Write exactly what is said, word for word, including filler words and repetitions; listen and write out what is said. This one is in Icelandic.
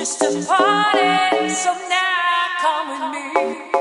just a party, so now come with me.